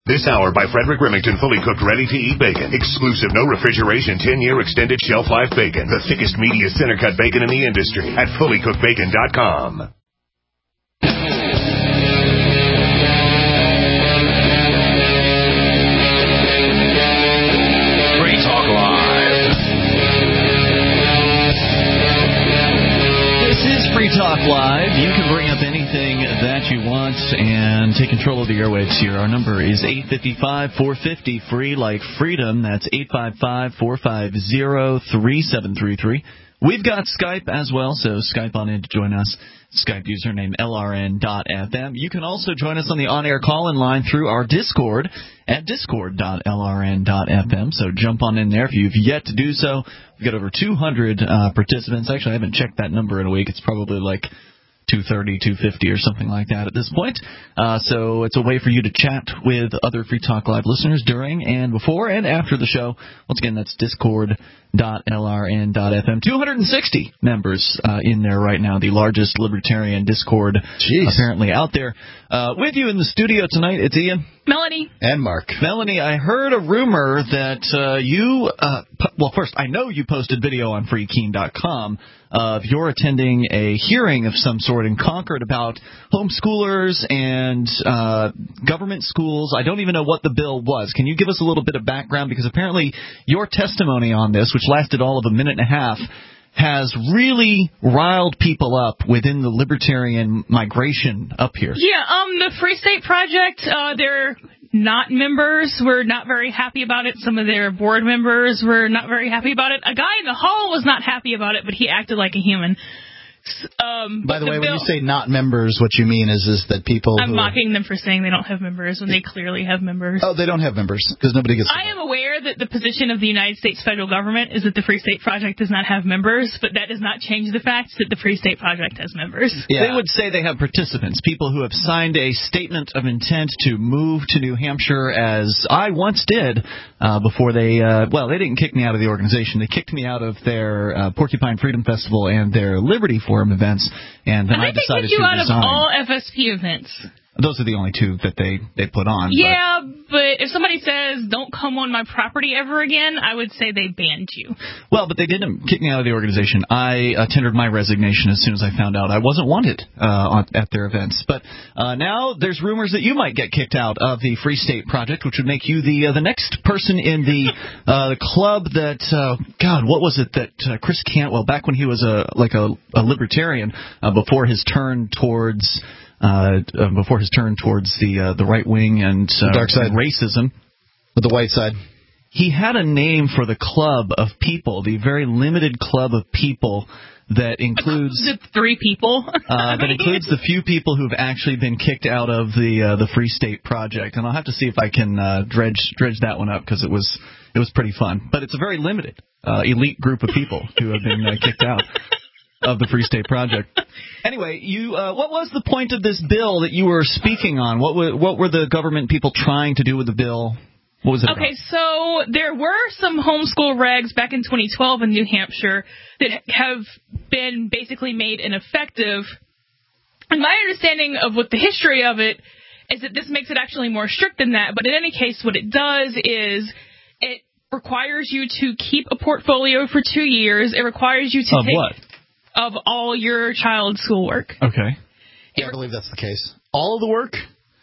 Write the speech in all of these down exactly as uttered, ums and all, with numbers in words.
This hour by Frederick Remington, fully cooked, ready-to-eat bacon. Exclusive, no refrigeration, ten-year extended shelf life bacon. The thickest, meatiest, center-cut bacon in the industry at fully cooked bacon dot com. Free Talk Live. This is Free Talk Live. You can bring up anything that you want and take control of the airwaves here. Our number is eight five five, four five zero, free like freedom. That's eight five five, four five zero, three seven three three. We've got Skype as well, so Skype on in to join us. Skype username L R N dot F M. You can also join us on the on-air call-in line through our Discord at discord dot L R N dot F M. So jump on in there if you've yet to do so. We've got over two hundred uh, participants. Actually, I haven't checked that number in a week. It's probably like two thirty, two fifty or something like that at this point. Uh, so it's a way for you to chat with other Free Talk Live listeners during and before and after the show. Once again, that's discord dot L R N dot F M. two hundred sixty members uh, in there right now, the largest libertarian Discord Jeez. apparently out there. Uh, with you in the studio tonight, it's Ian. Melanie. And Mark. Melanie, I heard a rumor that uh, you, uh, po- well, first, I know you posted video on free keen dot com of you're attending a hearing of some sort in Concord about homeschoolers and uh, government schools. I don't even know what the bill was. Can you give us a little bit of background? Because apparently your testimony on this, which lasted all of a minute and a half, has really riled people up within the libertarian migration up here. Yeah, um, the Free State Project, uh, they're not members. We're not very happy about it. Some of their board members were not very happy about it. A guy in the hall was not happy about it, but he acted like a human. Um, By the, the way, bill, when you say not members, what you mean is is that people I'm who mocking them for saying they don't have members when they clearly have members. Oh, they don't have members because nobody gets. I am aware that the position of the United States federal government is that the Free State Project does not have members, but that does not change the fact that the Free State Project has members. Yeah. They would say they have participants, people who have signed a statement of intent to move to New Hampshire, as I once did uh, before they, uh, well, they didn't kick me out of the organization. They kicked me out of their uh, Porcupine Freedom Festival and their Liberty Forum events. And then and I decided they kicked you to out resign. of all F S P events. Those are the only two that they, they put on. Yeah, but. but if somebody says, don't come on my property ever again, I would say they banned you. Well, but they didn't kick me out of the organization. I uh, tendered my resignation as soon as I found out I wasn't wanted uh, on, at their events. But uh, now there's rumors that you might get kicked out of the Free State Project, which would make you the uh, the next person in the uh, the club that, uh, God, what was it that uh, Chris Cantwell, back when he was a like a, a libertarian, uh, before his turn towards... Uh, uh, before his turn towards the uh, the right wing and uh, dark side, racism, with the white side, he had a name for the club of people, the very limited club of people that includes the three people. uh, that includes the few people who have actually been kicked out of the uh, the Free State Project, and I'll have to see if I can uh, dredge dredge that one up because it was it was pretty fun. But it's a very limited uh, elite group of people who have been uh, kicked out of the Free State Project. Anyway, you, uh, what was the point of this bill that you were speaking on? What were, what were the government people trying to do with the bill? What was it Okay, about? so there were some homeschool regs back in twenty twelve in New Hampshire that have been basically made ineffective. And my understanding of what the history of it is that this makes it actually more strict than that. But in any case, what it does is it requires you to keep a portfolio for two years. It requires you to of take... what? Of all your child's schoolwork. Okay. Yeah, I believe that's the case. All of the work?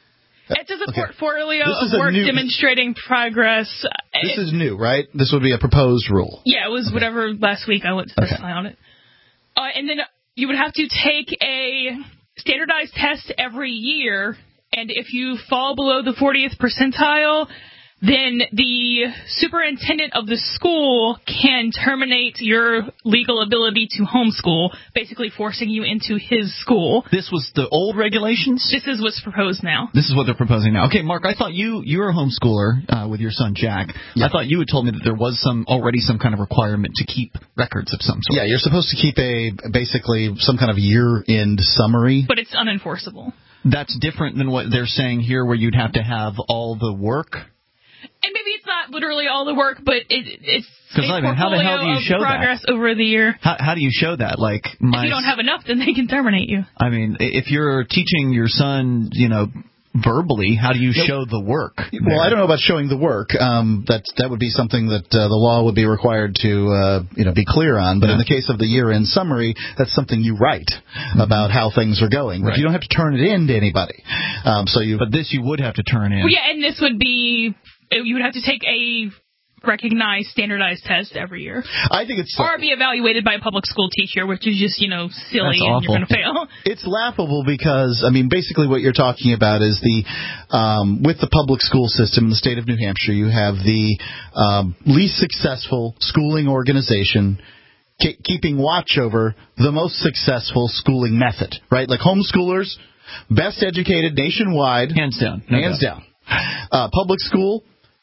It's just a okay. portfolio this of work new, demonstrating progress. This it, is new, right? This would be a proposed rule. Yeah, it was okay. Whatever last week I went to testify okay. on it. Uh, and then you would have to take a standardized test every year, and if you fall below the fortieth percentile, then the superintendent of the school can terminate your legal ability to homeschool, basically forcing you into his school. This was the old regulations? This is what's proposed now. This is what they're proposing now. Okay, Mark, I thought you, you were a homeschooler uh, with your son, Jack. Yeah. I thought you had told me that there was some already some kind of requirement to keep records of some sort. Yeah, you're supposed to keep a basically some kind of year-end summary. But it's unenforceable. That's different than what they're saying here, where you'd have to have all the work? And maybe it's not literally all the work, but it, it's a I mean, how the hell do you show progress that? over the year. How, how do you show that? Like, my, if you don't have enough, then they can terminate you. I mean, if you're teaching your son, you know, verbally. How do you show the work? Well, there? I don't know about showing the work. Um, that that would be something that uh, the law would be required to uh, you know be clear on. But yeah. in the case of the year-end summary, that's something you write mm-hmm. about how things are going. But right. you don't have to turn it in to anybody. Um, so you. But this you would have to turn in. Well, yeah, and this would be you would have to take a recognized standardized test every year. I think it's or be evaluated by a public school teacher, which is just you know silly and you're going to fail. It's laughable because I mean basically what you're talking about is the um, with the public school system in the state of New Hampshire, you have the um, least successful schooling organization ke- keeping watch over the most successful schooling method, right? Like homeschoolers, best educated nationwide, hands down, no hands doubt. down. Uh, public school.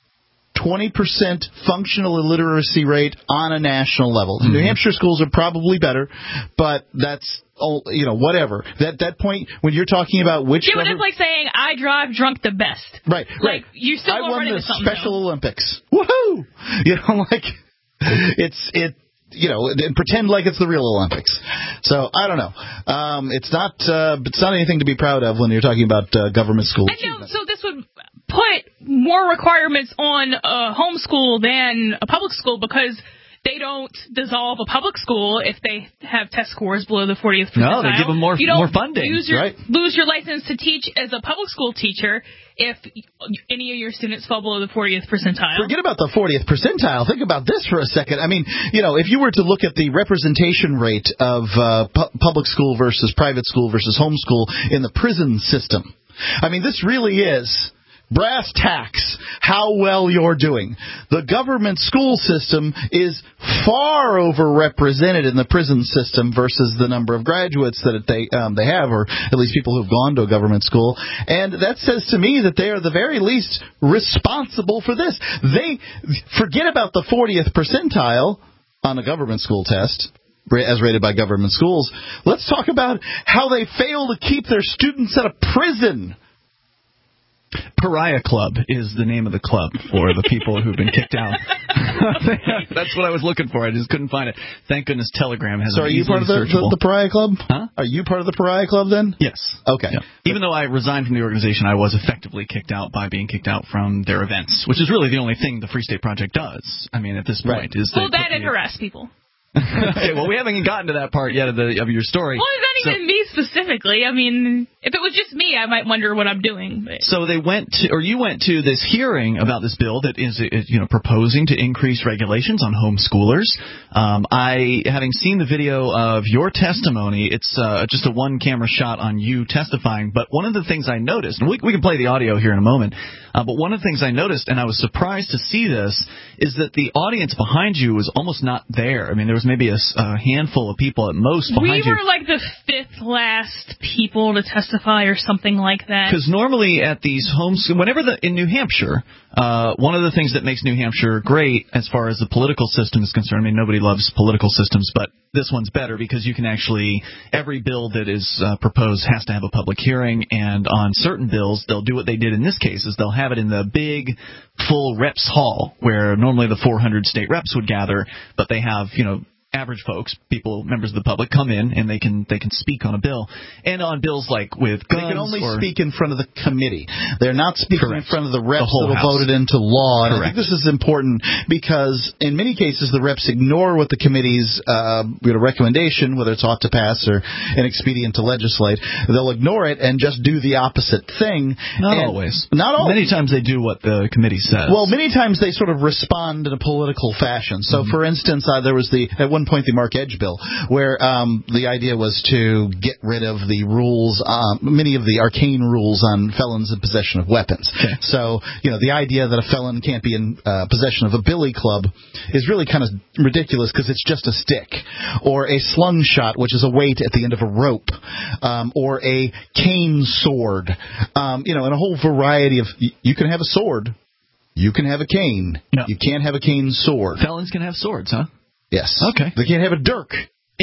twenty percent functional illiteracy rate on a national level. Mm-hmm. New Hampshire schools are probably better, but that's, you know, whatever. That that point, when you're talking about which... Yeah, but it's like saying, I drive drunk the best. Right, like, right. You still I won the though. Special Olympics. Woohoo! You know, like, it's... it. You know, and pretend like it's the real Olympics. So I don't know. Um, it's not. Uh, it's not anything to be proud of when you're talking about uh, government school. I know, so this would put more requirements on a homeschool than a public school because they don't dissolve a public school if they have test scores below the fortieth percentile. No, they give them more you don't more funding. Use your, right. Lose your license to teach as a public school teacher if any of your students fall below the fortieth percentile. Forget about the fortieth percentile. Think about this for a second. I mean, you know, if you were to look at the representation rate of uh, pu- public school versus private school versus homeschool in the prison system, I mean, this really is brass tacks how well you're doing. The government school system is far overrepresented in the prison system versus the number of graduates that they um, they have, or at least people who've gone to a government school. And that says to me that they are the very least responsible for this. They forget about the fortieth percentile on a government school test, as rated by government schools. Let's talk about how they fail to keep their students out of prison. Pariah Club is the name of the club for the people who've been kicked out. That's what I was looking for. I just couldn't find it. Thank goodness Telegram has. So are you part of the, the, the Pariah Club? Huh? Are you part of the Pariah Club then? Yes. Okay. Yeah. Even though I resigned from the organization, I was effectively kicked out by being kicked out from their events, which is really the only thing the Free State Project does. I mean, at this point, right. is well, that and harass people. Okay, well, we haven't gotten to that part yet of the of your story. Well, it's not so, even me specifically. I mean, if it was just me, I might wonder what I'm doing. But. So they went to, or you went to this hearing about this bill that is, is you know, proposing to increase regulations on homeschoolers. Um, I, having seen the video of your testimony, it's uh, just a one-camera shot on you testifying. But one of the things I noticed, and we, we can play the audio here in a moment, uh, but one of the things I noticed, and I was surprised to see this, is that the audience behind you was almost not there. I mean, there was maybe a, a handful of people at most behind you. We were like the fifth last people to testify or something like that. Because normally at these homes, whenever the in New Hampshire, uh, one of the things that makes New Hampshire great as far as the political system is concerned, I mean, nobody loves political systems, but this one's better because you can actually, every bill that is uh, proposed has to have a public hearing, and on certain bills, they'll do what they did in this case, is they'll have it in the big, full reps hall, where normally the four hundred state reps would gather, but they have, you know, average folks, people, members of the public, come in and they can they can speak on a bill. And on bills like with guns, they can only or, speak in front of the committee. They're not speaking correct. in front of the reps the that will vote it into law. And correct. I think this is important because in many cases the reps ignore what the committee's uh, you know, recommendation, whether it's ought to pass or an expedient to legislate. They'll ignore it and just do the opposite thing. Not and always. Not always. Many times they do what the committee says. Well, many times they sort of respond in a political fashion. So, mm-hmm. for instance, uh, there was the at one point the Mark Edge bill, where um, the idea was to get rid of the rules, um, many of the arcane rules on felons in possession of weapons. Okay. So, you know, the idea that a felon can't be in uh, possession of a billy club is really kind of ridiculous because it's just a stick, or a slungshot, which is a weight at the end of a rope, um, or a cane sword, um, you know, and a whole variety of. You can have a sword, you can have a cane, no. You can't have a cane sword. Felons can have swords, huh? Yes. Okay. They can't have a dirk.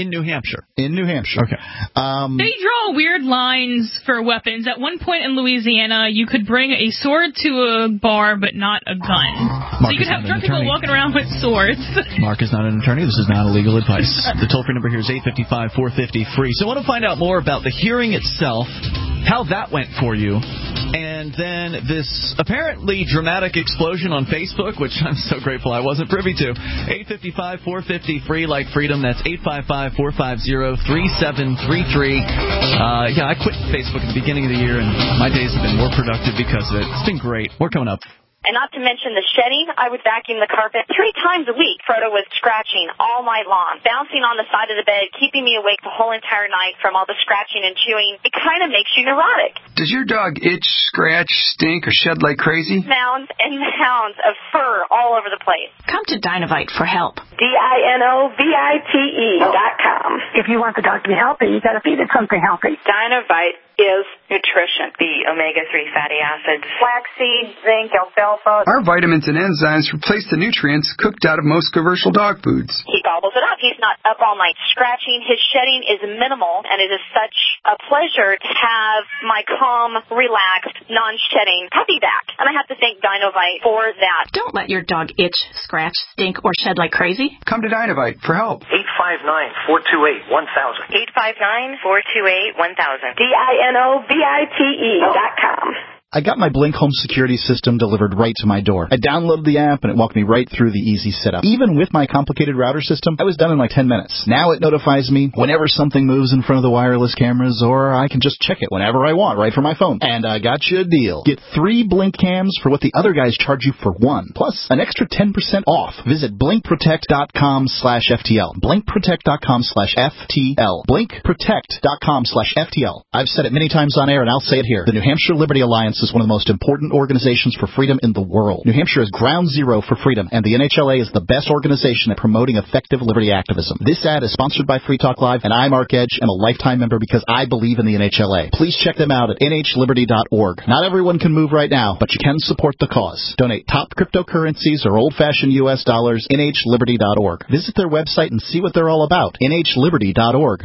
In New Hampshire. In New Hampshire. Okay. Um, they draw weird lines for weapons. At one point in Louisiana, you could bring a sword to a bar, but not a gun. Mark so you could have drunk people attorney. walking around with swords. Mark is not an attorney. This is not illegal advice. The toll-free number here is eight five five, four five zero, free. So I want to find out more about the hearing itself, how that went for you, and then this apparently dramatic explosion on Facebook, which I'm so grateful I wasn't privy to. eight five five, four five zero, free like freedom. That's eight five five, four five zero, three seven three three. Uh, yeah, I quit Facebook at the beginning of the year, and my days have been more productive because of it. It's been great. More coming up. And not to mention the shedding, I would vacuum the carpet three times a week. Frodo was scratching all night long, bouncing on the side of the bed, keeping me awake the whole entire night from all the scratching and chewing. It kind of makes you neurotic. Does your dog itch, scratch, stink, or shed like crazy? Mounds and mounds of fur all over the place. Come to Dinovite for help. D I N O V I T E dot com. If you want the dog to be healthy, you got to feed it something healthy. Dinovite is nutrition. The omega three fatty acids, flaxseed, zinc, alfalfa. Our vitamins and enzymes replace the nutrients cooked out of most commercial dog foods. He gobbles it up. He's not up all night scratching. His shedding is minimal, and it is such a pleasure to have my calm, relaxed, non-shedding puppy back. And I have to thank Dinovite for that. Don't let your dog itch, scratch, stink, or shed like crazy. Come to Dinovite for help. eight five nine, four two eight, one thousand. eight five nine, four two eight, one thousand. D I N O V I T E dot com. I got my Blink home security system delivered right to my door. I downloaded the app, and it walked me right through the easy setup. Even with my complicated router system, I was done in like ten minutes. Now it notifies me whenever something moves in front of the wireless cameras, or I can just check it whenever I want right from my phone. And I got you a deal. Get three Blink cams for what the other guys charge you for one, plus an extra ten percent off. Visit blink protect dot com slash F T L. blink protect dot com slash F T L. blink protect dot com slash F T L. I've said it many times on air, and I'll say it here. The New Hampshire Liberty Alliance is one of the most important organizations for freedom in the world. New Hampshire is ground zero for freedom, and the N H L A is the best organization at promoting effective liberty activism. This ad is sponsored by Free Talk Live, and I, Mark Edge, am a lifetime member because I believe in the N H L A. Please check them out at N H liberty dot org. Not everyone can move right now, but you can support the cause. Donate top cryptocurrencies or old-fashioned U S dollars, N H liberty dot org. Visit their website and see what they're all about. N H liberty dot org.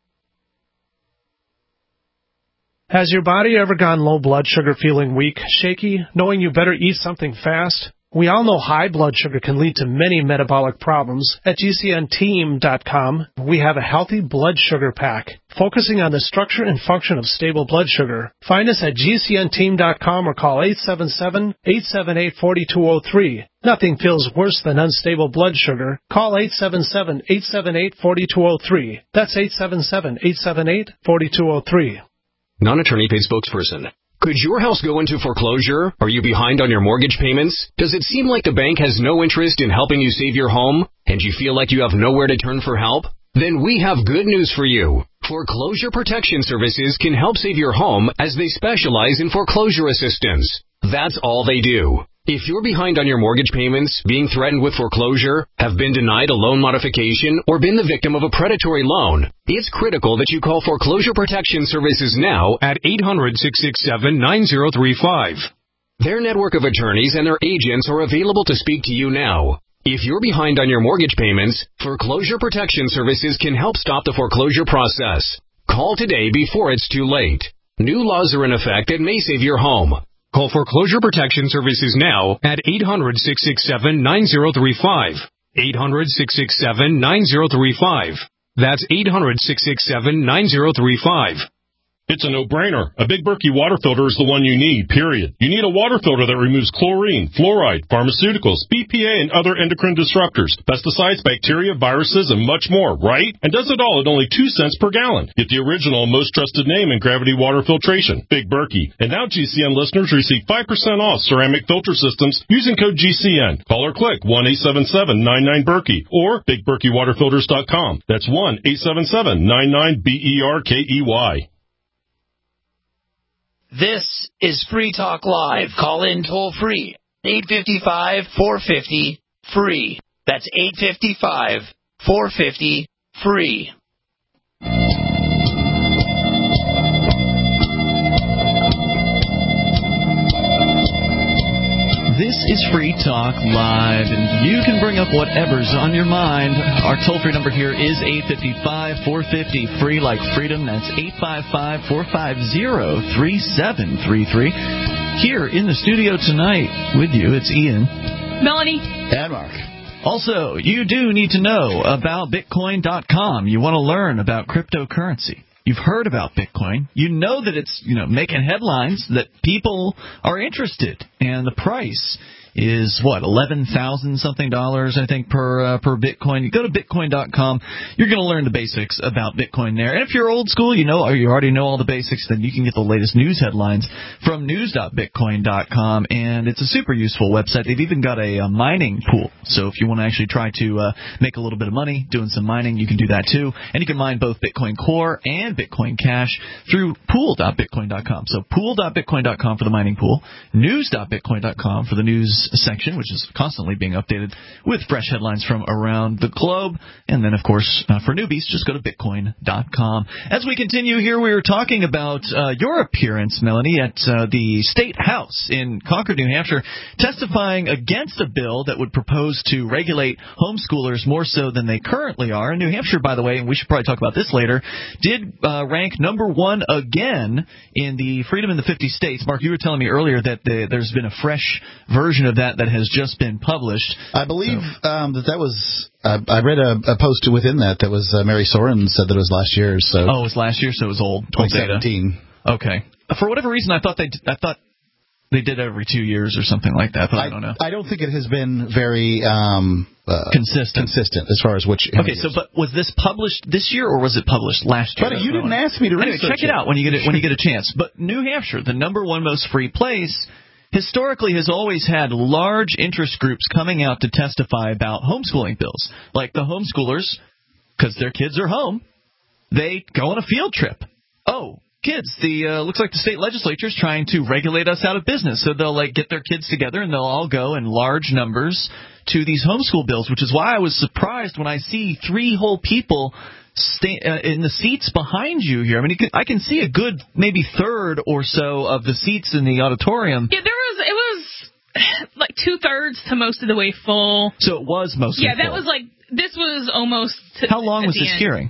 Has your body ever gone low blood sugar, feeling weak, shaky, knowing you better eat something fast? We all know high blood sugar can lead to many metabolic problems. At G C N team dot com, we have a healthy blood sugar pack, focusing on the structure and function of stable blood sugar. Find us at G C N team dot com or call eight seven seven, eight seven eight, four two zero three. Nothing feels worse than unstable blood sugar. Call eight seven seven, eight seven eight, four two zero three. That's eight seven seven, eight seven eight, four two zero three. Non-attorney paid spokesperson. Could your house go into foreclosure? Are you behind on your mortgage payments? Does it seem like the bank has no interest in helping you save your home, and you feel like you have nowhere to turn for help? Then we have good news for you. Foreclosure Protection Services can help save your home as they specialize in foreclosure assistance. That's all they do. If you're behind on your mortgage payments, being threatened with foreclosure, have been denied a loan modification, or been the victim of a predatory loan, it's critical that you call Foreclosure Protection Services now at eight hundred, six six seven, nine zero three five. Their network of attorneys and their agents are available to speak to you now. If you're behind on your mortgage payments, Foreclosure Protection Services can help stop the foreclosure process. Call today before it's too late. New laws are in effect that may save your home. Call Foreclosure Protection Services now at eight hundred, six six seven, nine zero three five. eight hundred, six six seven, nine zero three five. That's eight hundred, six six seven, nine zero three five. It's a no-brainer. A Big Berkey water filter is the one you need, period. You need a water filter that removes chlorine, fluoride, pharmaceuticals, B P A, and other endocrine disruptors, pesticides, bacteria, viruses, and much more, right? And does it all at only two cents per gallon. Get the original, most trusted name in gravity water filtration, Big Berkey. And now G C N listeners receive five percent off ceramic filter systems using code G C N. Call or click one eight seven seven, nine nine, Berkey or big berkey water filters dot com. That's one eight seven seven, nine nine, B E R K E Y. This is Free Talk Live. Call in toll free. eight five five, four five zero, free. That's eight five five, four five zero, free. This is Free Talk Live, and you can bring up whatever's on your mind. Our toll-free number here is eight five five, four five zero, free like freedom. That's eight five five, four five zero, three seven three three. Here in the studio tonight with you, it's Ian, Melanie, and Mark. Also, you do need to know about Bitcoin dot com. You want to learn about cryptocurrency. You've heard about Bitcoin. You know that it's, you know, making headlines, that people are interested, and the price is what, eleven thousand something dollars, I think, per uh, per Bitcoin. You go to Bitcoin dot com. You're going to learn the basics about Bitcoin there. And if you're old school, you know, or you already know all the basics, then you can get the latest news headlines from news dot bitcoin dot com. And it's a super useful website. They've even got a, a mining pool. So if you want to actually try to uh, make a little bit of money doing some mining, you can do that too. And you can mine both Bitcoin Core and Bitcoin Cash through pool dot bitcoin dot com. So pool dot bitcoin dot com for the mining pool, news dot bitcoin dot com for the news section, which is constantly being updated with fresh headlines from around the globe. And then, of course, uh, for newbies, just go to bitcoin dot com. As we continue here, we were talking about uh, your appearance, Melanie, at uh, the State House in Concord, New Hampshire, testifying against a bill that would propose to regulate homeschoolers more so than they currently are. And New Hampshire, by the way, and we should probably talk about this later, did uh, rank number one again in the Freedom in the fifty States. Mark, you were telling me earlier that the, there's been a fresh version of that that has just been published. I believe so. um, that that was, uh, I read a, a post within that that was uh, Mary Soren said that it was last year. So. Oh, it was last year, so it was old. twenty seventeen. Okay. For whatever reason, I thought they, I thought they did every two years or something like that, but I, I don't know. I don't think it has been very um, uh, consistent. Consistent as far as which. Okay, so but was this published this year or was it published last year? But you didn't ask me to anyway, research check it, it out when you get it, when you get a chance. But New Hampshire, the number one most free place, historically has always had large interest groups coming out to testify about homeschooling bills. Like the homeschoolers, because their kids are home, they go on a field trip. Oh, kids, the uh, looks like the state legislature is trying to regulate us out of business. So they'll like get their kids together and they'll all go in large numbers to these homeschool bills, which is why I was surprised when I see three whole people Stay, uh, in the seats behind you here. I mean, you can, I can see a good maybe third or so of the seats in the auditorium. Yeah, there was it was like two thirds to most of the way full. So it was mostly yeah, full. that was like this was almost. To, How long was this end. hearing?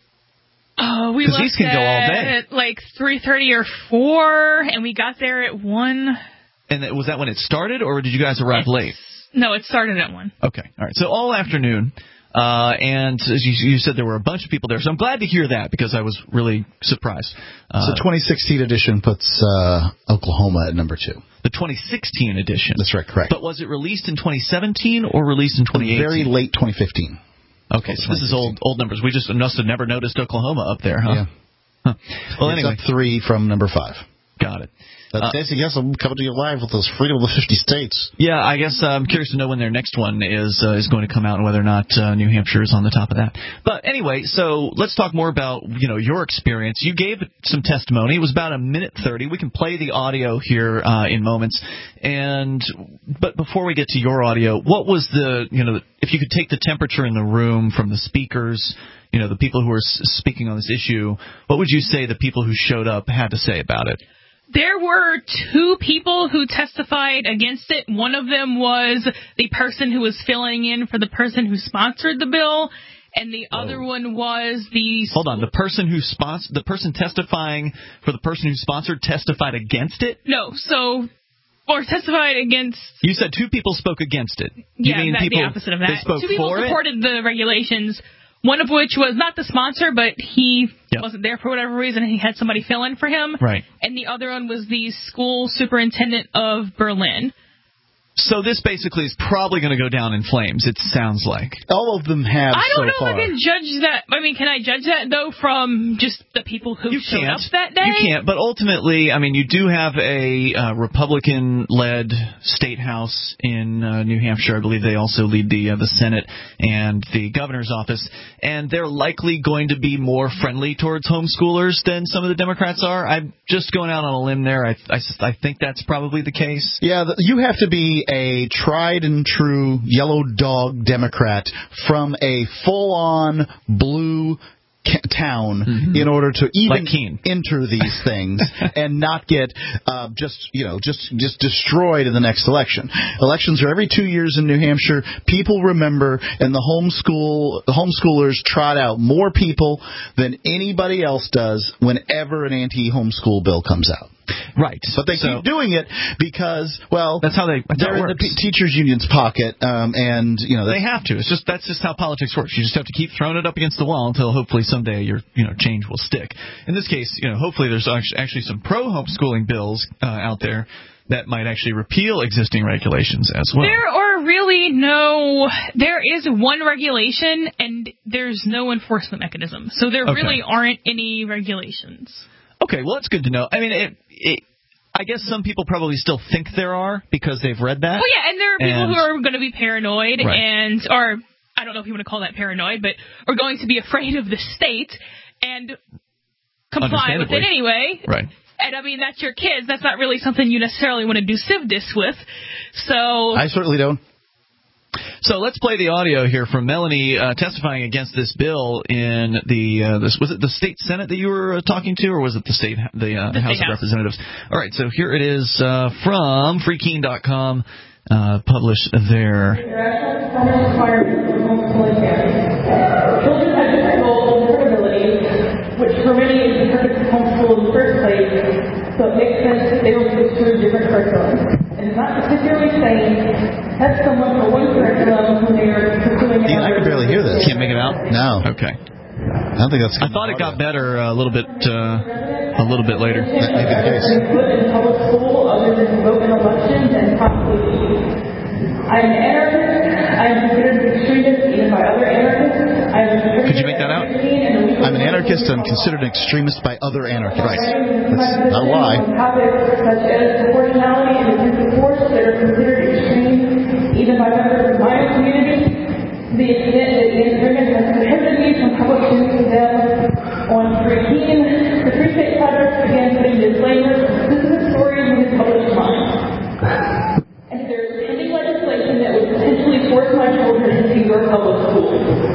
Oh, we left these can go all day. At like three thirty or four, and we got there at one. And was that when it started, or did you guys arrive it's, late? No, it started at one. Okay, all right. So all afternoon. Uh, and as you, you said, there were a bunch of people there. So I'm glad to hear that because I was really surprised. Uh, so twenty sixteen edition puts uh, Oklahoma at number two. The twenty sixteen edition. That's right, correct. But was it released in twenty seventeen or released in twenty eighteen? Very late twenty fifteen. Okay, so this is old old numbers. We just must have never noticed Oklahoma up there, huh? Yeah. Huh. Well, it's anyway. up three from number five. Got it. That's uh, yes, I'm coming to you live with those Freedom of the fifty States. Yeah, I guess uh, I'm curious to know when their next one is uh, is going to come out and whether or not uh, New Hampshire is on the top of that. But anyway, so let's talk more about you know your experience. You gave some testimony. It was about a minute thirty. We can play the audio here uh, in moments. And but before we get to your audio, what was the you know if you could take the temperature in the room from the speakers, you know the people who are speaking on this issue, what would you say the people who showed up had to say about it? There were two people who testified against it. One of them was the person who was filling in for the person who sponsored the bill, and the oh. other one was the... Hold on. The person who spons- the person testifying for the person who sponsored testified against it? No. So... Or testified against... You said two people spoke against it. Yeah, you mean that, people, the opposite of that. They spoke two people for supported it? the regulations. One of which was not the sponsor, but he yep. wasn't there for whatever reason, and he had somebody fill in for him. Right. And the other one was the school superintendent of Berlin. So this basically is probably going to go down in flames, it sounds like. All of them have I don't so know far. if I can judge that. I mean, can I judge that, though, from just the people who you showed can't. up that day? You can't, but ultimately, I mean, you do have a uh, Republican-led state house in uh, New Hampshire. I believe they also lead the uh, the Senate and the governor's office, and they're likely going to be more friendly towards homeschoolers than some of the Democrats are. I'm just going out on a limb there. I, I, I think that's probably the case. Yeah, you have to be a tried and true yellow dog Democrat from a full-on blue town mm-hmm. in order to even like enter these things and not get uh, just you know just just destroyed in the next election. Elections are every two years in New Hampshire. People remember, and the homeschool the homeschoolers trot out more people than anybody else does whenever an anti-homeschool bill comes out. Right, but they so, keep doing it because, well, that's how they. That's they're how in the p- teachers' union's pocket, um, and you know they have to. It's just that's just how politics works. You just have to keep throwing it up against the wall until hopefully someday your you know change will stick. In this case, you know, hopefully there's actually some pro homeschooling bills uh, out there that might actually repeal existing regulations as well. There are really no. There is one regulation, and there's no enforcement mechanism. So there okay. really aren't any regulations. Okay, well, that's good to know. I mean, it, it, I guess some people probably still think there are because they've read that. Well, yeah, and there are people and, who are going to be paranoid right. and, or I don't know if you want to call that paranoid, but are going to be afraid of the state and comply with it anyway. Right. And, I mean, that's your kids. That's not really something you necessarily want to do civ dis with. So I certainly don't. So let's play the audio here from Melanie uh, testifying against this bill in the uh, this was it the state Senate that you were uh, talking to, or was it the state the, uh, the House state of House. Representatives? All right, so here it is uh, from free keen dot com, uh, published there. Children have different goals and different abilities, which for many is the perfect homeschool in the first place, so it makes sense that they will switch to a different curriculum. And it's not particularly saying test someone for one curriculum when they are pursuing Ian, I can barely hear this. Can't make it out? No. Okay. I don't think that's. I thought it got better uh, a little bit uh, a little bit later. Maybe put in public school other than vote in elections and possibly leave. I'm an anarchist. I'm considered an extremist even by other anarchists. I'm Could you make that out? I'm an anarchist. I'm considered an extremist by other anarchists. Right. That's not a lie. Topics such as proportionality and the use of force that are considered extreme even by members of my community. To the extent that Ian Freeman has prohibited me from publishing them on Free Keen, the Free State Project began putting disclaimers on specific stories in his published mind. And there is pending legislation that would potentially force my children into your public school.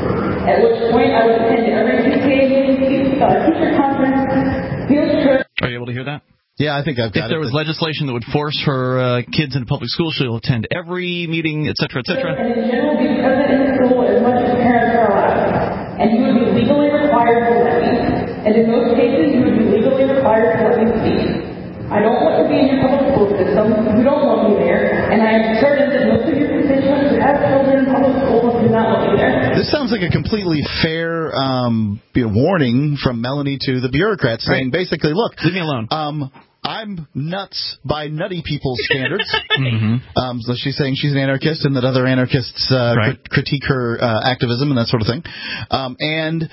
At which point I would attend every P T A meeting, uh, teacher conference, field trip. Are you able to hear that? Yeah, I think I've got If there it, was legislation that would force her uh, kids into public school, she'll attend every meeting, et cetera, et cetera. And in general, be present in the school as much as parents are allowed. And you would be legally required to let me. And in most cases, you would be legally required to let me speak. I don't want to be in your public school system. You don't want me there. And I am certain that most of your constituents who have children in public schools do not want me there. This sounds like a completely fair um, warning from Melanie to the bureaucrats, saying right. basically, look, leave me alone. Um, I'm nuts by nutty people's standards. mm-hmm. um, so she's saying she's an anarchist and that other anarchists uh, right. crit- critique her uh, activism and that sort of thing. Um, and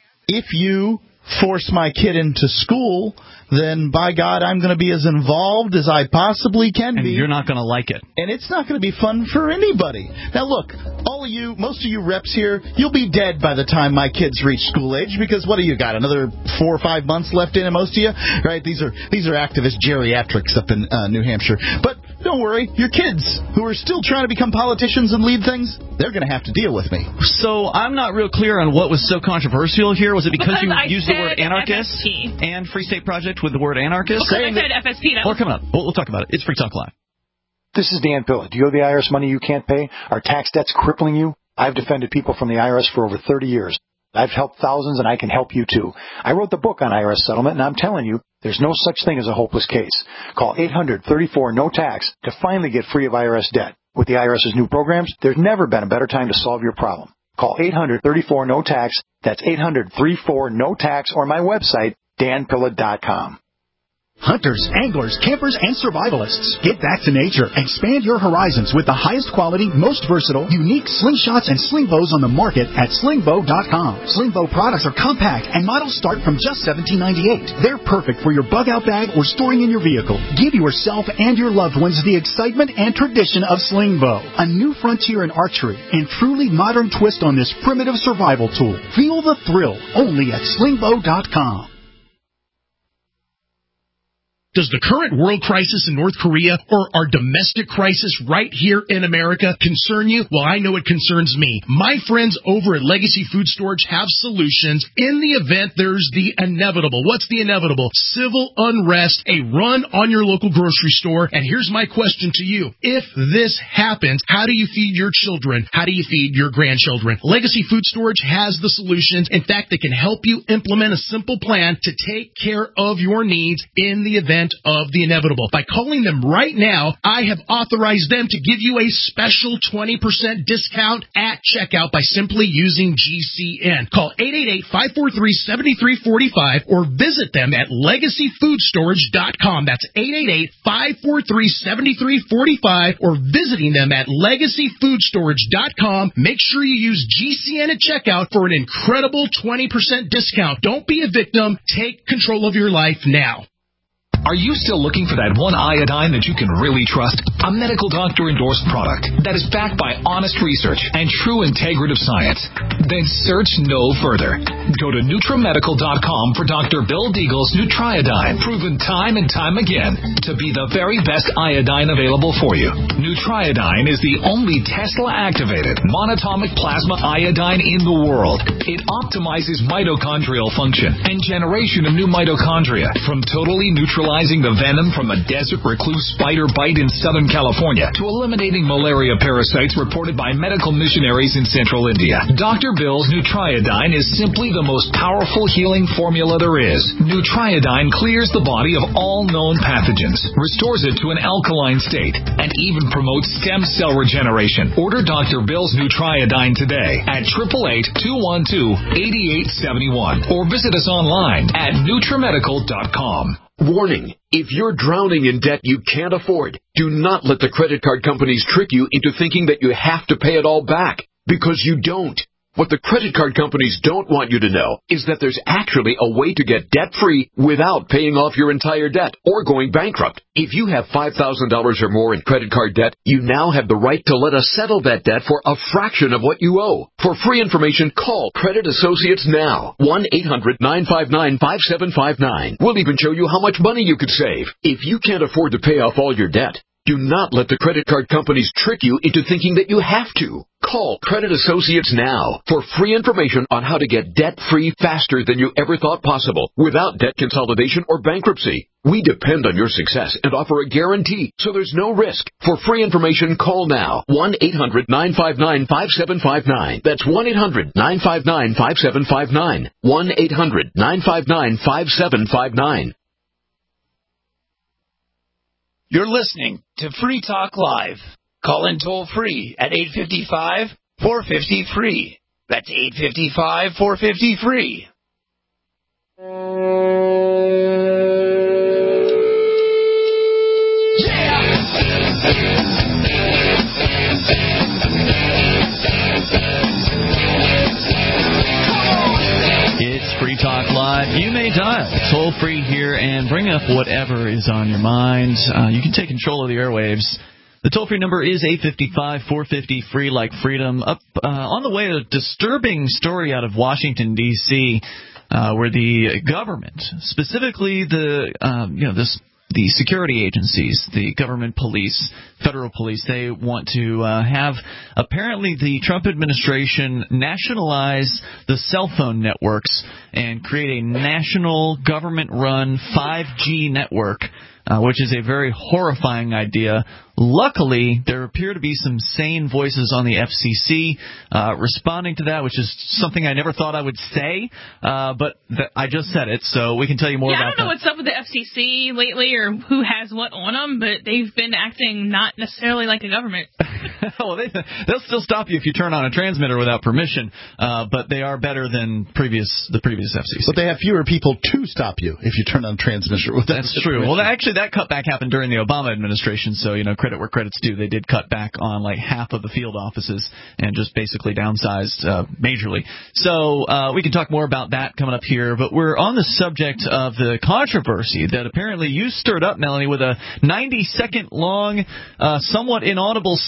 if you force my kid into school, then by God, I'm going to be as involved as I possibly can and be. You're not going to like it. And it's not going to be fun for anybody. Now, look, all of you, most of you reps here, you'll be dead by the time my kids reach school age because what do you got? Another four or five months left in it, most of you? Right? These are these are activist geriatrics up in uh, New Hampshire. But don't worry, your kids who are still trying to become politicians and lead things, they're going to have to deal with me. So I'm not real clear on what was so controversial here. Was it because, because you I used the word anarchist F S P. and Free State Project with the word anarchist? Because I said F S P. That More coming up. We'll, we'll talk about it. It's Free Talk Live. This is Dan Pilla. Do you owe the I R S money you can't pay? Are tax debts crippling you? I've defended people from the I R S for over thirty years. I've helped thousands, and I can help you, too. I wrote the book on I R S settlement, and I'm telling you, there's no such thing as a hopeless case. Call eight hundred thirty-four no tax to finally get free of I R S debt. With the IRS's new programs, there's never been a better time to solve your problem. Call eight hundred thirty-four no tax. That's eight hundred thirty-four no tax, or my website, dan pilla dot com. Hunters, anglers, campers, and survivalists. Get back to nature. Expand your horizons with the highest quality, most versatile, unique slingshots and sling bows on the market at sling bow dot com. Sling bow products are compact and models start from just seventeen ninety-eight. They're perfect for your bug out bag or storing in your vehicle. Give yourself and your loved ones the excitement and tradition of sling bow. A new frontier in archery and truly modern twist on this primitive survival tool. Feel the thrill only at sling bow dot com. Does the current world crisis in North Korea or our domestic crisis right here in America concern you? Well, I know it concerns me. My friends over at Legacy Food Storage have solutions in the event there's the inevitable. What's the inevitable? Civil unrest, a run on your local grocery store. And here's my question to you. If this happens, how do you feed your children? How do you feed your grandchildren? Legacy Food Storage has the solutions. In fact, they can help you implement a simple plan to take care of your needs in the event of the inevitable. By calling them right now, I have authorized them to give you a special twenty percent discount at checkout by simply using G C N. Call eight eight eight, five four three, seven three four five or visit them at legacy food storage dot com. That's eight eight eight, five four three, seven three four five or visiting them at legacy food storage dot com. Make sure you use G C N at checkout for an incredible twenty percent discount. Don't be a victim. Take control of your life now. Are you still looking for that one iodine that you can really trust? A medical doctor-endorsed product that is backed by honest research and true integrative science? Then search no further. Go to Nutramedical dot com for Doctor Bill Deagle's Nutriodine, proven time and time again to be the very best iodine available for you. Nutriodine is the only Tesla-activated monatomic plasma iodine in the world. It optimizes mitochondrial function and generation of new mitochondria from totally neutralizing the venom from a desert recluse spider bite in Southern California to eliminating malaria parasites reported by medical missionaries in central India. Doctor Bill's Nutriodine is simply the most powerful healing formula there is. Nutriodine clears the body of all known pathogens, restores it to an alkaline state, and even promotes stem cell regeneration. Order Doctor Bill's Nutriodine today at eight eight eight, two one two, eight eight seven one or visit us online at Nutramedical dot com. Warning, if you're drowning in debt you can't afford, do not let the credit card companies trick you into thinking that you have to pay it all back, because you don't. What the credit card companies don't want you to know is that there's actually a way to get debt-free without paying off your entire debt or going bankrupt. If you have five thousand dollars or more in credit card debt, you now have the right to let us settle that debt for a fraction of what you owe. For free information, call Credit Associates now. one eight hundred, nine five nine, five seven five nine. We'll even show you how much money you could save. If you can't afford to pay off all your debt, do not let the credit card companies trick you into thinking that you have to. Call Credit Associates now for free information on how to get debt-free faster than you ever thought possible without debt consolidation or bankruptcy. We depend on your success and offer a guarantee, so there's no risk. For free information, call now. one eight hundred, nine five nine, five seven five nine. That's one eight hundred, nine five nine, five seven five nine. one eight hundred, nine five nine, five seven five nine. You're listening to Free Talk Live. Call in toll free at eight five five, four five zero, free. That's eight five five, four five zero, free. It's Free Talk Live. You may dial toll free here and bring up whatever is on your mind. Uh, you can take control of the airwaves. The toll-free number is eight five five, four five zero, free like freedom. Up uh, on the way, a disturbing story out of Washington, D C, uh, where the government, specifically the um, you know this the security agencies, the government police, federal police, they want to uh, have apparently the Trump administration nationalize the cell phone networks and create a national government-run five G network, uh, which is a very horrifying idea. Luckily, there appear to be some sane voices on the F C C uh, responding to that, which is something I never thought I would say, uh, but th- I just said it, so we can tell you more yeah, about that. I don't know what's up with the F C C lately or who has what on them, but they've been acting not necessarily like a government. well, they, they'll still stop you if you turn on a transmitter without permission, uh, but they are better than previous the previous F C C. But they have fewer people to stop you if you turn on a transmitter without That's true. permission. Well, actually, that cutback happened during the Obama administration, so, you know, credit where credit's due. They did cut back on like half of the field offices and just basically downsized uh, majorly. So uh, we can talk more about that coming up here, but we're on the subject of the controversy that apparently you stirred up, Melanie, with a ninety second long, uh, somewhat inaudible speech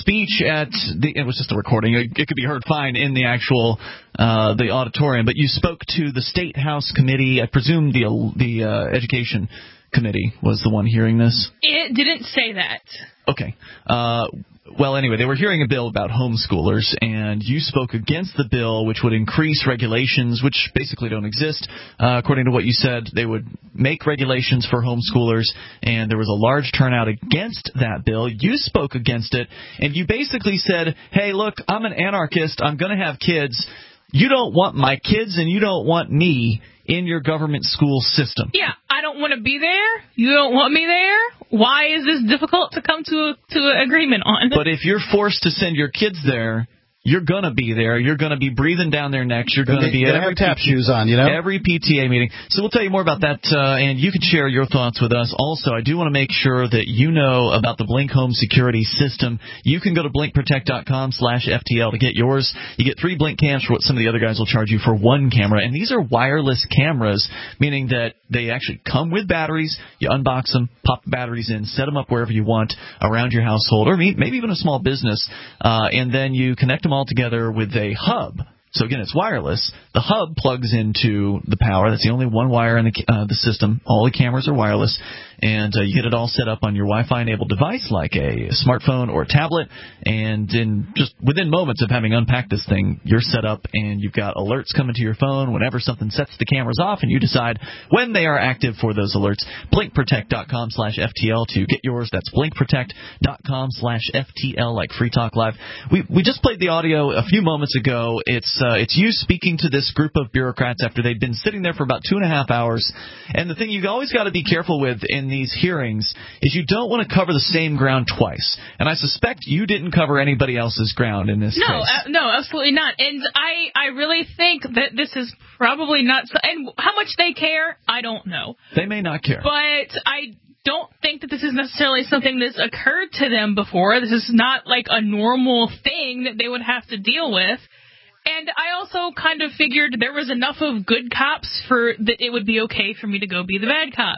at the. It was just a recording. It, it could be heard fine in the actual uh, the auditorium. But you spoke to the State House Committee. I presume the the uh, Education Committee was the one hearing this. It didn't say that. Okay. Uh, well, anyway, they were hearing a bill about homeschoolers, and you spoke against the bill, which would increase regulations, which basically don't exist. Uh, according to what you said, they would make regulations for homeschoolers, and there was a large turnout against that bill. You spoke against it, and you basically said, hey, look, I'm an anarchist. I'm going to have kids. You don't want my kids, and you don't want me in your government school system. Yeah, I don't want to be there. You don't want me there. Why is this difficult to come to a, to an agreement on? But if you're forced to send your kids there, you're going to be there. You're going to be breathing down their necks. You're going to be at every tap shoes on, you know? Every P T A meeting. So we'll tell you more about that, uh, and you can share your thoughts with us. Also, I do want to make sure that you know about the Blink Home Security System. You can go to blink protect dot com slash F T L to get yours. You get three Blink cams for what some of the other guys will charge you for one camera. And these are wireless cameras, meaning that they actually come with batteries. You unbox them, pop the batteries in, set them up wherever you want around your household, or maybe even a small business, uh, and then you connect them all together with a hub. So again, it's wireless. The hub plugs into the power. That's the only one wire in the uh, the system. All the cameras are wireless, and uh, you get it all set up on your Wi-Fi enabled device like a smartphone or a tablet. And in just within moments of having unpacked this thing, you're set up and you've got alerts coming to your phone whenever something sets the cameras off, and you decide when they are active for those alerts. blink protect dot com slash F T L to get yours. That's blink protect dot com slash F T L, like Free Talk Live. We we just played the audio a few moments ago. It's uh, it's you speaking to this group of bureaucrats after they've been sitting there for about two and a half hours. And the thing you've always got to be careful with in these hearings is you don't want to cover the same ground twice. And I suspect you didn't cover anybody else's ground in this no, case. Uh, no, absolutely not. And I, I really think that this is probably not – and how much they care, I don't know. They may not care. But I don't think that this is necessarily something that's occurred to them before. This is not like a normal thing that they would have to deal with. And I also kind of figured there was enough of good cops for that it would be okay for me to go be the bad cop.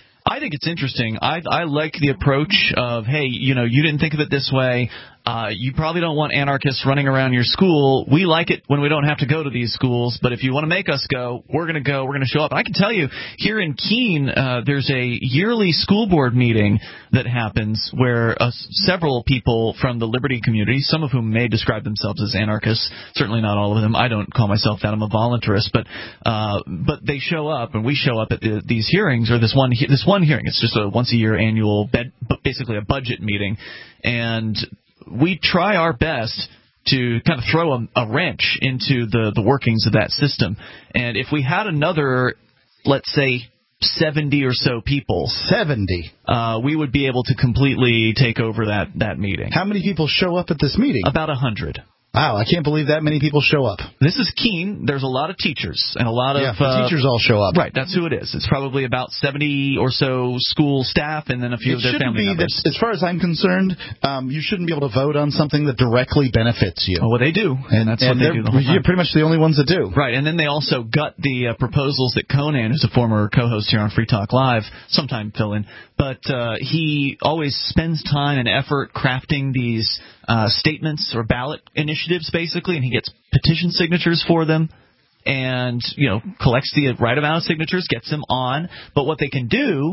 I think it's interesting. I, I like the approach of, hey, you know, you didn't think of it this way. Uh, you probably don't want anarchists running around your school. We like it when we don't have to go to these schools, but if you want to make us go, we're going to go. We're going to show up. And I can tell you, here in Keene, uh, there's a yearly school board meeting that happens where uh, several people from the liberty community, some of whom may describe themselves as anarchists, certainly not all of them. I don't call myself that. I'm a voluntarist, but uh, but they show up, and we show up at the, these hearings, or this one this one hearing. It's just a once a year annual, bed, basically a budget meeting, and we try our best to kind of throw a, a wrench into the, the workings of that system. And if we had another, let's say, seventy or so people, seventy, uh, we would be able to completely take over that, that meeting. How many people show up at this meeting? About a hundred. Wow, I can't believe that many people show up. This is Keene. There's a lot of teachers and a lot of yeah, the uh, teachers all show up. Right, that's who it is. It's probably about seventy or so school staff and then a few it of their family be members. That, as far as I'm concerned, um, you shouldn't be able to vote on something that directly benefits you. Oh, well, they do, and that's and what they do the whole time. You're pretty much the only ones that do. Right, and then they also gut the uh, proposals that Conan, who's a former co-host here on Free Talk Live, sometime fill in, but uh, he always spends time and effort crafting these uh, statements or ballot initiatives, basically, and he gets petition signatures for them and, you know, collects the right amount of signatures, gets them on. But what they can do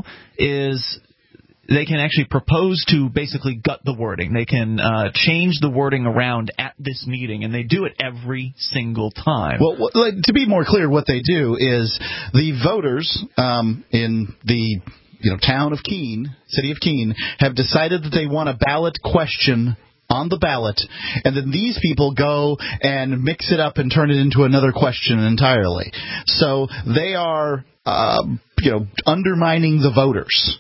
is they can actually propose to basically gut the wording. They can uh, change the wording around at this meeting, and they do it every single time. Well, what, like, to be more clear, what they do is the voters um, in the you know town of Keene, city of Keene, have decided that they want a ballot question on the ballot, and then these people go and mix it up and turn it into another question entirely. So they are, uh, you know, undermining the voters.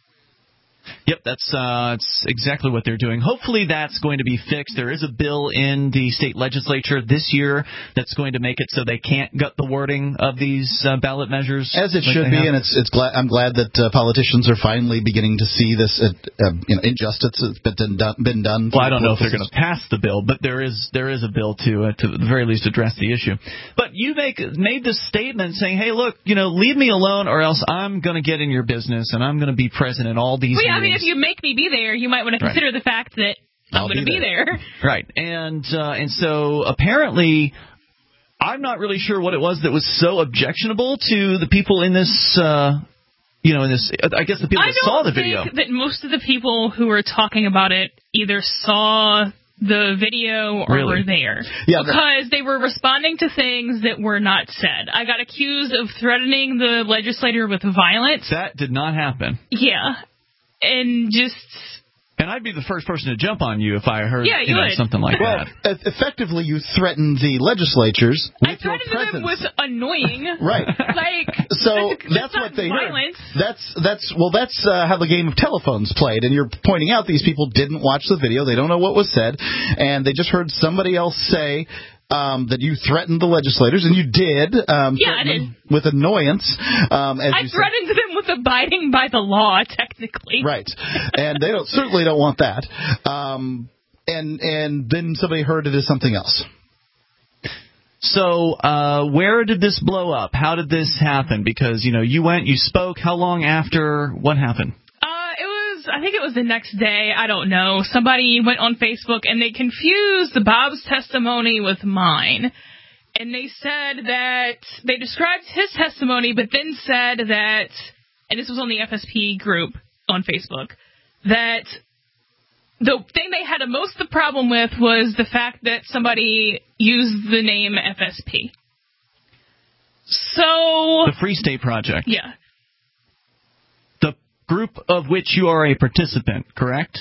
Yep, that's uh, that's exactly what they're doing. Hopefully that's going to be fixed. There is a bill in the state legislature this year that's going to make it so they can't gut the wording of these uh, ballot measures. As it like should be, have. and it's it's glad I'm glad that uh, politicians are finally beginning to see this uh, uh, you know, injustice that's been done. Been done well, I don't know if they're going to pass the bill, but there is there is a bill to uh, to the very least address the issue. But you make made this statement saying, "Hey, look, you know, leave me alone, or else I'm going to get in your business and I'm going to be present in all these." Well, yeah, meetings. I mean, if you make me be there, you might want to consider right. the fact that I'm going to be there. there. Right. And uh, and so apparently, I'm not really sure what it was that was so objectionable to the people in this, uh, you know, in this, I guess the people I that saw the video. I don't think that most of the people who were talking about it either saw the video or really? were there. Yeah, because they were responding to things that were not said. I got accused of threatening the legislator with violence. That did not happen. Yeah. And just... And I'd be the first person to jump on you if I heard yeah, you know, something like well, that. Effectively, you threatened the legislatures with I threatened your presence. them with annoying. Right. Like, so that's, that's not what they violence. heard. That's that's well, that's uh, how the game of telephones played. And you're pointing out these people didn't watch the video, they don't know what was said, and they just heard somebody else say um, that you threatened the legislators, and you did. Um, yeah, I did. With annoyance. Um, as I you threatened said. them with abiding by the law, technically. Right, and they don't certainly don't want that. Um, and and then somebody heard it as something else. So, uh, where did this blow up? How did this happen? Because, you know, you went, you spoke. How long after? What happened? Uh, it was, I think it was the next day. I don't know. Somebody went on Facebook and they confused Bob's testimony with mine. And they said that, they described his testimony, but then said that, and this was on the F S P group on Facebook, that the thing they had the most of the problem with was the fact that somebody used the name F S P. So... The Free State Project. Yeah. The group of which you are a participant, correct?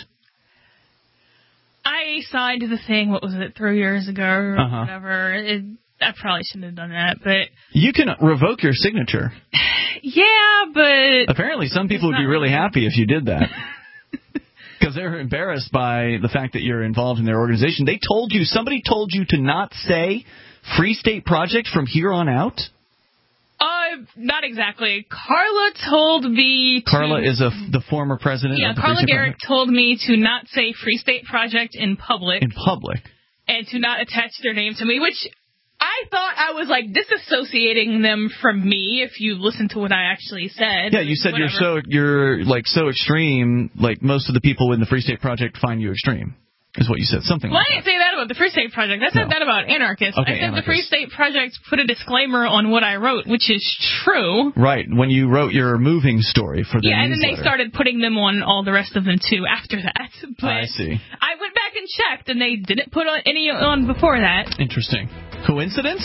I signed the thing, what was it, three years ago or uh-huh. whatever. It, I probably shouldn't have done that, but... You can revoke your signature. Yeah, but... Apparently some people would be really happy if you did that. Because they're embarrassed by the fact that you're involved in their organization. They told you, somebody told you to not say Free State Project from here on out? Uh, not exactly. Carla told me to... Carla is a, the former president yeah, of the Carla Free State Garrick Project? told me to not say Free State Project in public. In public? And to not attach their name to me, which... I thought I was, like, disassociating them from me, if you listen to what I actually said. Yeah, you said whatever. you're so, you're, like, so extreme, like, most of the people in the Free State Project find you extreme, is what you said, something well, like that. Well, I didn't say that about the Free State Project. I said no. that about anarchists. Okay, I said anarchists. the Free State Project put a disclaimer on what I wrote, which is true. Right, when you wrote your moving story for the Yeah, and newsletter. then they started putting them on all the rest of them, too, after that. But I see. I went back and checked, and they didn't put on any on before that. Interesting. Coincidence?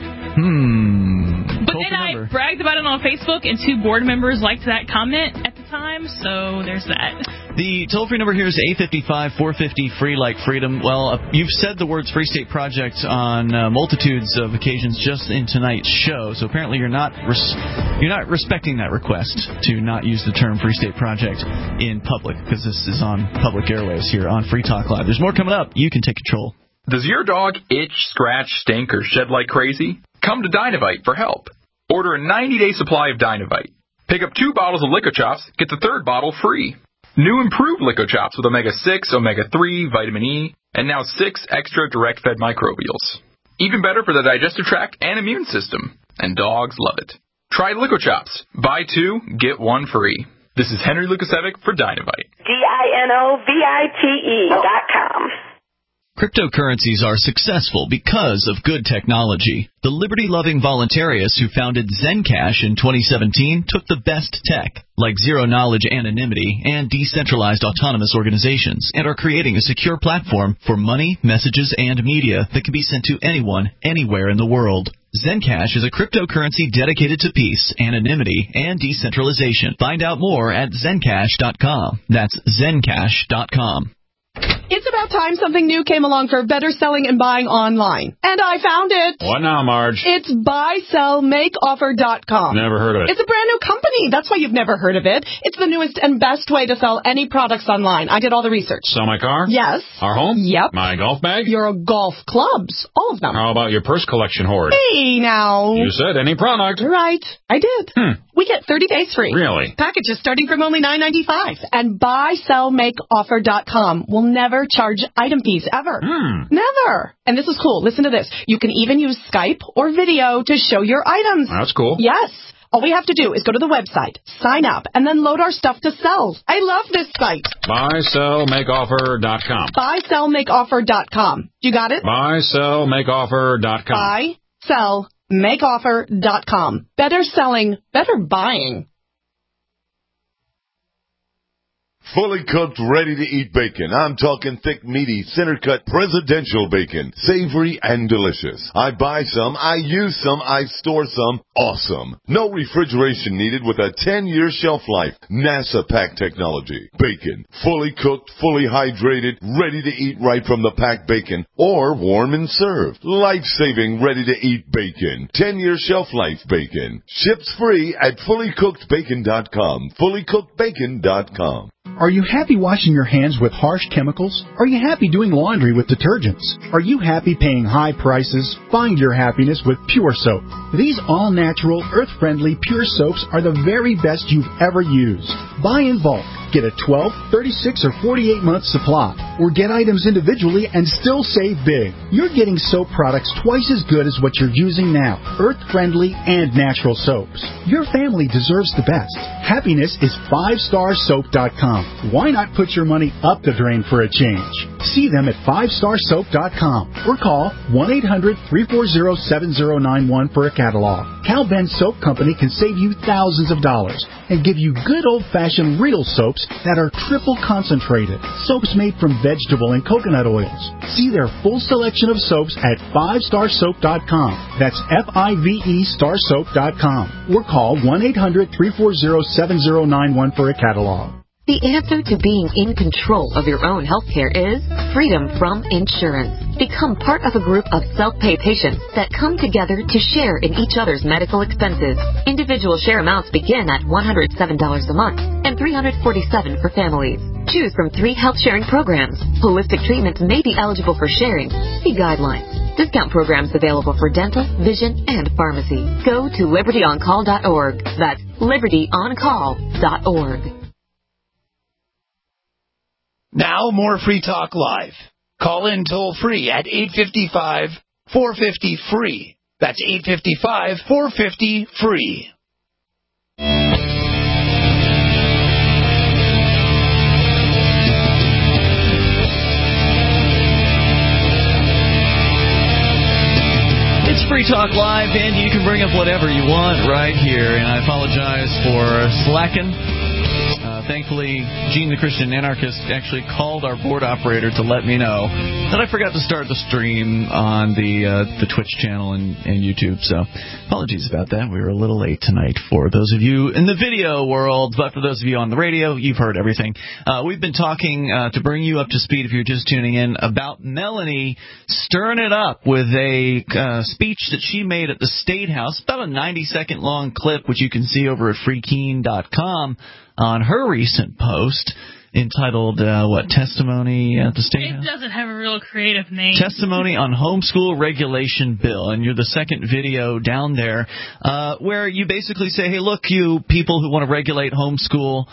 Hmm. But then I bragged about it on Facebook, and two board members liked that comment at the time, so there's that. The toll-free number here is eight five five, four five zero, free like freedom. Well, uh, you've said the words Free State Project on uh, multitudes of occasions just in tonight's show, so apparently you're not res- you're not respecting that request to not use the term Free State Project in public, because this is on public airwaves here on Free Talk Live. There's more coming up. You can take control. Does your dog itch, scratch, stink, or shed like crazy? Come to Dynavite for help. Order a ninety-day supply of Dynavite. Pick up two bottles of Lico Chops, get the third bottle free. New improved Lico Chops with omega six, omega three, vitamin E, and now six extra direct-fed microbials. Even better for the digestive tract and immune system. And dogs love it. Try Lico Chops. Buy two, get one free. This is Henry Lukasevic for Dynavite. D I N O V I T E dot com. Cryptocurrencies are successful because of good technology. The liberty-loving voluntarists who founded Zencash in twenty seventeen took the best tech, like zero-knowledge anonymity and decentralized autonomous organizations, and are creating a secure platform for money, messages, and media that can be sent to anyone, anywhere in the world. Zencash is a cryptocurrency dedicated to peace, anonymity, and decentralization. Find out more at zencash dot com. That's zencash dot com. It's about time something new came along for better selling and buying online. And I found it. What now, Marge? It's buy sell make offer dot com. Never heard of it. It's a brand new company. That's why you've never heard of it. It's the newest and best way to sell any products online. I did all the research. Sell my car? Yes. Our home? Yep. My golf bag? Your golf clubs. All of them. How about your purse collection hoard? Hey, now. You said any product. Right. I did. Hmm. We get thirty days free. Really? Packages starting from only nine ninety-five. And buy sell make offer dot com will never charge item fees ever. Hmm. Never. And this is cool. Listen to this. You can even use Skype or video to show your items. That's cool. Yes. All we have to do is go to the website, sign up, and then load our stuff to sell. I love this site. buy sell make offer dot com. buy sell make offer dot com. You got it? buy sell make offer dot com. buy sell make offer dot com. Better selling, better buying. Fully cooked, ready-to-eat bacon. I'm talking thick, meaty, center-cut, presidential bacon. Savory and delicious. I buy some, I use some, I store some. Awesome. No refrigeration needed with a ten-year shelf life. NASA pack technology. Bacon. Fully cooked, fully hydrated, ready to eat right from the packed bacon. Or warm and served. Life-saving, ready-to-eat bacon. ten-year shelf life bacon. Ships free at fully cooked bacon dot com. fully cooked bacon dot com. Are you happy washing your hands with harsh chemicals? Are you happy doing laundry with detergents? Are you happy paying high prices? Find your happiness with Pure Soap. These all-natural, earth-friendly Pure Soaps are the very best you've ever used. Buy in bulk. Get a twelve, thirty-six, or forty-eight month supply. Or get items individually and still save big. You're getting soap products twice as good as what you're using now. Earth-friendly and natural soaps. Your family deserves the best. Happiness is five star soap dot com. Why not put your money up the drain for a change? See them at five star soap dot com or call one eight hundred, three four zero, seven zero nine one for a catalog. Cal Ben Soap Company can save you thousands of dollars and give you good old-fashioned real soaps that are triple concentrated. Soaps made from vegetable and coconut oils. See their full selection of soaps at five star soap dot com. That's F I V E star soap dot com. Or call one eight hundred, three four zero, seven zero nine one for a catalog. The answer to being in control of your own health care is freedom from insurance. Become part of a group of self-pay patients that come together to share in each other's medical expenses. Individual share amounts begin at one hundred seven dollars a month and three hundred forty-seven dollars for families. Choose from three health sharing programs. Holistic treatments may be eligible for sharing. See guidelines. Discount programs available for dental, vision, and pharmacy. Go to liberty on call dot org. That's liberty on call dot org. Now more Free Talk Live. Call in toll free at eight five five, four five zero, free. That's eight five five, four five zero, free. It's Free Talk Live, and you can bring up whatever you want right here. And I apologize for slacking. Uh, thankfully, Gene the Christian Anarchist actually called our board operator to let me know that I forgot to start the stream on the uh, the Twitch channel and, and YouTube. So apologies about that. We were a little late tonight for those of you in the video world, but for those of you on the radio, you've heard everything. Uh, we've been talking, uh, to bring you up to speed if you're just tuning in, about Melanie stirring it up with a uh, speech that she made at the State House, about a ninety second long clip, which you can see over at free keen dot com. On her recent post entitled, uh, what, Testimony at the State It House? It doesn't have a real creative name. Testimony on Homeschool Regulation Bill. And you're the second video down there uh, where you basically say, hey, look, you people who want to regulate homeschool,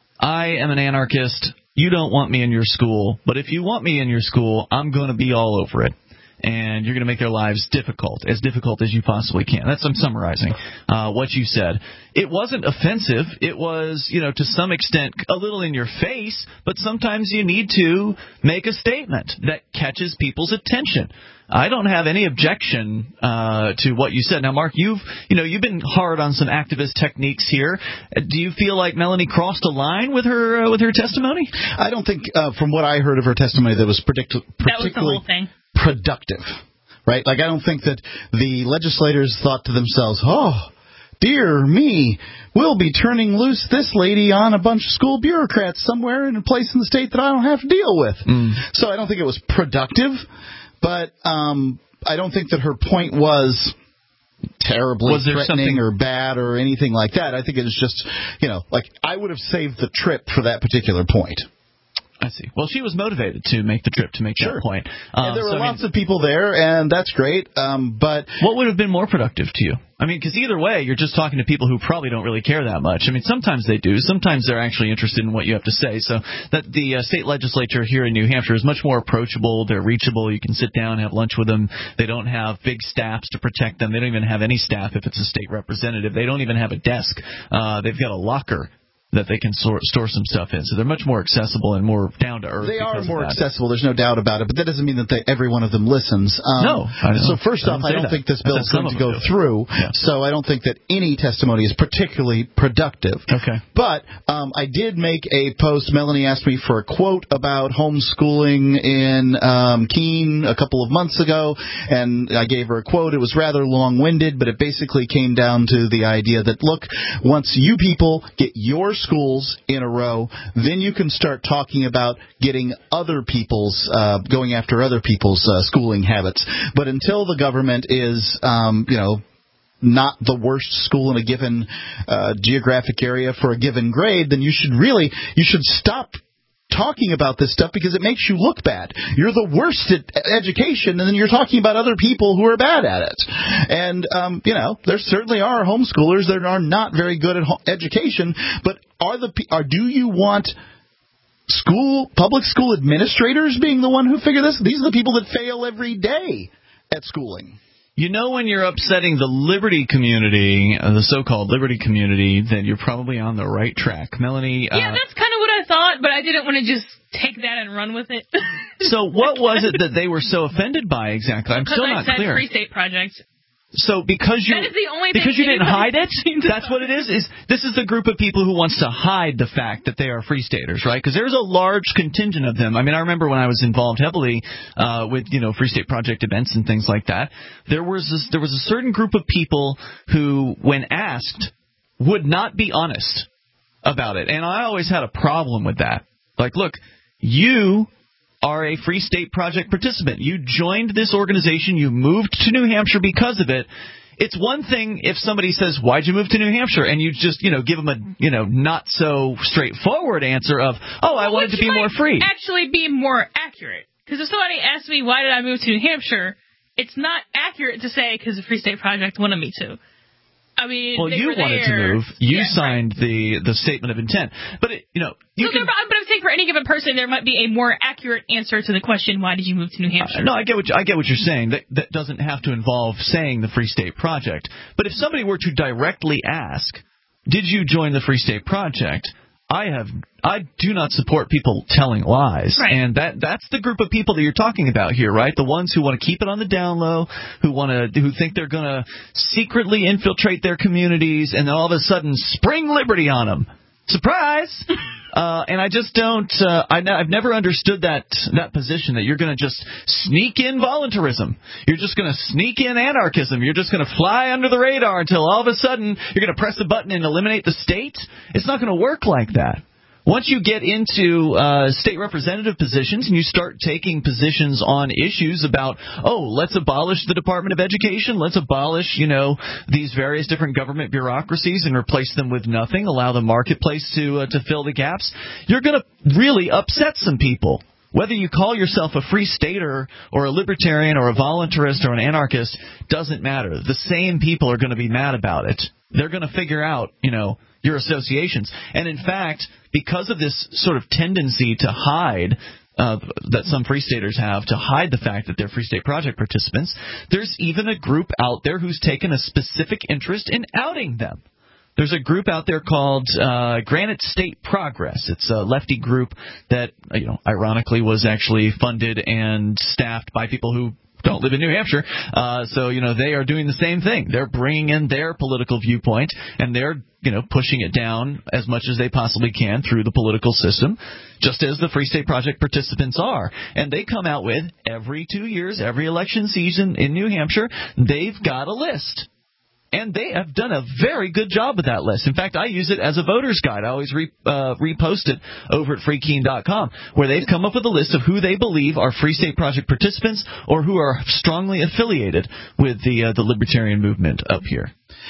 I am an anarchist. You don't want me in your school. But if you want me in your school, I'm going to be all over it. And you're going to make their lives difficult, as difficult as you possibly can. That's, I'm summarizing uh, what you said. It wasn't offensive. It was, you know, to some extent a little in your face, but sometimes you need to make a statement that catches people's attention. I don't have any objection uh, to what you said. Now, Mark, you've, you know, you've been hard on some activist techniques here. Do you feel like Melanie crossed a line with her uh, with her testimony? I don't think, uh, from what I heard of her testimony, that was predict- particularly... That was the whole thing. Productive, right? Like, I don't think that the legislators thought to themselves, oh, dear me, we'll be turning loose this lady on a bunch of school bureaucrats somewhere in a place in the state that I don't have to deal with. Mm. So I don't think it was productive, but um, I don't think that her point was terribly was there threatening something or bad or anything like that. I think it was just, you know, like, I would have saved the trip for that particular point. I see. Well, she was motivated to make the trip to make sure. that point. Um, and there were so, lots I mean, of people there, and that's great. Um, but what would have been more productive to you? I mean, because either way, you're just talking to people who probably don't really care that much. I mean, sometimes they do. Sometimes they're actually interested in what you have to say. So that the uh, state legislature here in New Hampshire is much more approachable. They're reachable. You can sit down, have lunch with them. They don't have big staffs to protect them. They don't even have any staff if it's a state representative. They don't even have a desk. Uh, they've got a locker that they can store, store some stuff in. So they're much more accessible and more down to earth. They are more accessible, there's no doubt about it, but that doesn't mean that they, every one of them listens. Um, no. I so first I off, I don't that. think this bill is going to go do. through, yeah. so I don't think that any testimony is particularly productive. Okay. But um, I did make a post. Melanie asked me for a quote about homeschooling in um, Keene a couple of months ago, and I gave her a quote. It was rather long-winded, but it basically came down to the idea that, look, once you people get your schools in a row, then you can start talking about getting other people's, uh, going after other people's uh, schooling habits. But until the government is, um, you know, not the worst school in a given uh, geographic area for a given grade, then you should really, you should stop talking about this stuff because it makes you look bad. You're the worst at education, and then you're talking about other people who are bad at it. And, um, you know, there certainly are homeschoolers that are not very good at ho- education, but are the are do you want school public school administrators being the one who figure this? These are the people that fail every day at schooling. You know, when you're upsetting the liberty community, uh, the so-called liberty community, then you're probably on the right track. Melanie? Yeah, uh, that's kind of what I thought, but I didn't want to just take that and run with it. So what was it that they were so offended by exactly? I'm still not I said clear. Free State Project. So because you that is the only thing because you didn't hide it, that's know. what it is. Is this is the group of people who wants to hide the fact that they are free staters, right? Because there's a large contingent of them. I mean, I remember when I was involved heavily uh, with you know Free State Project events and things like that. There was this, there was a certain group of people who, when asked, would not be honest about it, and I always had a problem with that. Like, look, you are a Free State Project participant. You joined this organization. You moved to New Hampshire because of it. It's one thing if somebody says, why'd you move to New Hampshire? And you just, you know, give them a, you know, not so straightforward answer of, oh, I well, wanted to be more free. Actually be more accurate. Because if somebody asks me, why did I move to New Hampshire, it's not accurate to say because the Free State Project wanted me to. I mean, well, they you were wanted there. to move. You yeah, signed right. the the statement of intent, but it, you know, you so can. But I'm saying for any given person, there might be a more accurate answer to the question, "Why did you move to New Hampshire?" Uh, no, I get what you, I get what you're saying. That that doesn't have to involve saying the Free State Project. But if somebody were to directly ask, "Did you join the Free State Project?" I have I do not support people telling lies, right. and that that's the group of people that you're talking about here, right? The ones who want to keep it on the down low, who want to who think they're going to secretly infiltrate their communities, and then all of a sudden spring liberty on them. Surprise! uh, and I just don't. Uh, I, I've never understood that that position that you're going to just sneak in voluntarism. You're just going to sneak in anarchism. You're just going to fly under the radar until all of a sudden you're going to press a button and eliminate the state. It's not going to work like that. Once you get into uh, state representative positions and you start taking positions on issues about, oh, let's abolish the Department of Education, let's abolish, you know, these various different government bureaucracies and replace them with nothing, allow the marketplace to uh, to fill the gaps, you're going to really upset some people. Whether you call yourself a free stater or a libertarian or a voluntarist or an anarchist doesn't matter. The same people are going to be mad about it. They're going to figure out, you know, your associations. And in fact, because of this sort of tendency to hide uh, that some Free Staters have, to hide the fact that they're Free State Project participants, there's even a group out there who's taken a specific interest in outing them. There's a group out there called uh, Granite State Progress. It's a lefty group that, you know, ironically was actually funded and staffed by people who don't live in New Hampshire. Uh, so, you know, they are doing the same thing. They're bringing in their political viewpoint, and they're, you know, pushing it down as much as they possibly can through the political system, just as the Free State Project participants are. And they come out with, every two years, every election season in New Hampshire, they've got a list. And they have done a very good job with that list. In fact, I use it as a voter's guide. I always re, uh, repost it over at free keene dot com, where they've come up with a list of who they believe are Free State Project participants or who are strongly affiliated with the uh, the libertarian movement up here.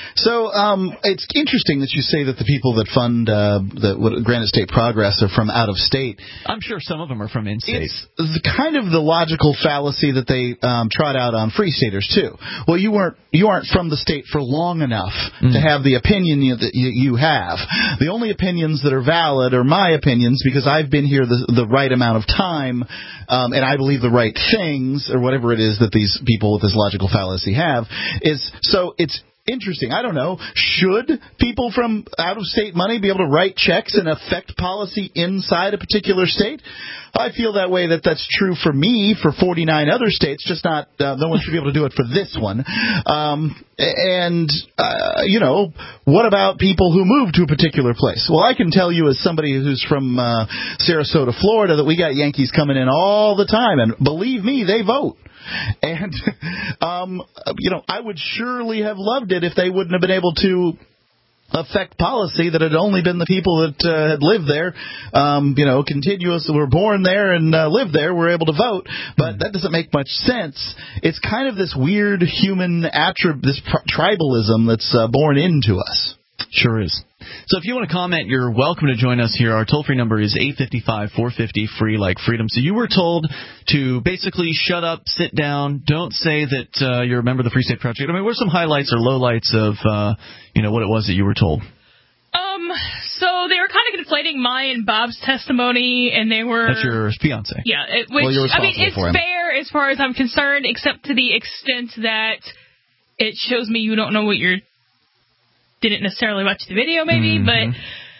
So um, it's interesting that you say that the people that fund uh, the what, Granite State Progress are from out of state. I'm sure some of them are from in-state. It's the kind of the logical fallacy that they um, trot out on Free Staters too. Well, you weren't you aren't from the state for long enough mm. to have the opinion you, that you, you have. The only opinions that are valid are my opinions because I've been here the, the right amount of time, um, and I believe the right things, or whatever it is that these people with this logical fallacy have. Is so it's. Interesting. I don't know. Should people from out-of-state money be able to write checks and affect policy inside a particular state? I feel that way, that that's true for me, for forty-nine other states, just not, uh, no one should be able to do it for this one. Um, and, uh, you know, what about people who move to a particular place? Well, I can tell you as somebody who's from uh, Sarasota, Florida, that we got Yankees coming in all the time, and believe me, they vote. And, um, you know, I would surely have loved it if they wouldn't have been able to affect policy that had only been the people that uh, had lived there, um, you know, continuous, were born there and uh, lived there, were able to vote. But that doesn't make much sense. It's kind of this weird human attribute, this tribalism that's uh, born into us. Sure is. So if you want to comment, you're welcome to join us here. Our toll-free number is eight five five, four five zero, free like freedom. So you were told to basically shut up, sit down, don't say that uh, you're a member of the Free State Project. I mean, what are some highlights or lowlights of, uh, you know, what it was that you were told? Um, so they were kind of conflating my and Bob's testimony, and they were... That's your fiancé. Yeah, it, which, well, you're I mean, it's for him. fair as far as I'm concerned, except to the extent that it shows me you don't know what you're... didn't necessarily watch the video, maybe, mm-hmm. but